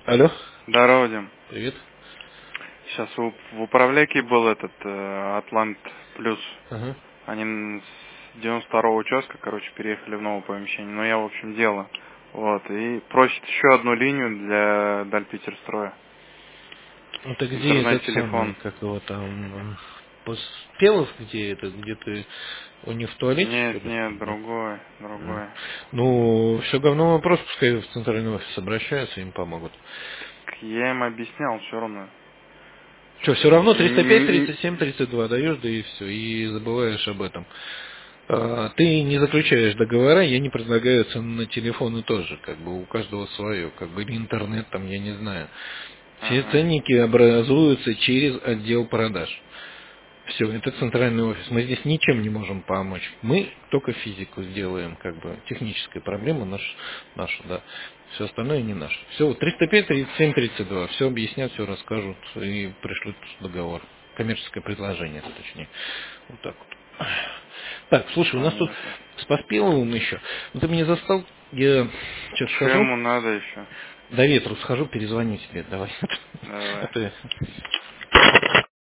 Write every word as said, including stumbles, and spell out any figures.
Алло. Здорово, Дим. Привет. Сейчас в, в управляйке был этот э, Атлант Плюс. Ага. Они с девяносто второго участка, короче, переехали в новое помещение. Но я, в общем, делал. Вот. И просит еще одну линию для Дальпетерстроя. Это где этот самый, Интернет-телефон. как его там, Поспелов, где это, где ты у них в туалете, что Нет, ли? нет, Да. другой, А. другой. Ну, все говно вопрос, пускай в центральный офис обращаются, им помогут. Я им объяснял все равно. Что, все равно триста пять, И- тридцать семь, тридцать два даешь, да и все, и забываешь об этом. А, ты не заключаешь договора, я не предлагаю цены на телефоны тоже, как бы у каждого свое, как бы или интернет там, я не знаю. Все Ага, ценники образуются через отдел продаж. Все, это центральный офис. Мы здесь ничем не можем помочь. Мы только физику сделаем, как бы техническая проблема наша, наша, да. Все остальное не наше. Все, вот триста пять, тридцать семь, тридцать два. Все объяснят, все расскажут и пришлют договор. Коммерческое предложение, точнее. Вот так вот. Так, слушай, у нас тут понятно. с Поспеловым еще. Ну, ты меня застал, я сейчас Что схожу, ему надо еще? до ветру схожу, перезвоню тебе, давай. Давай. А то я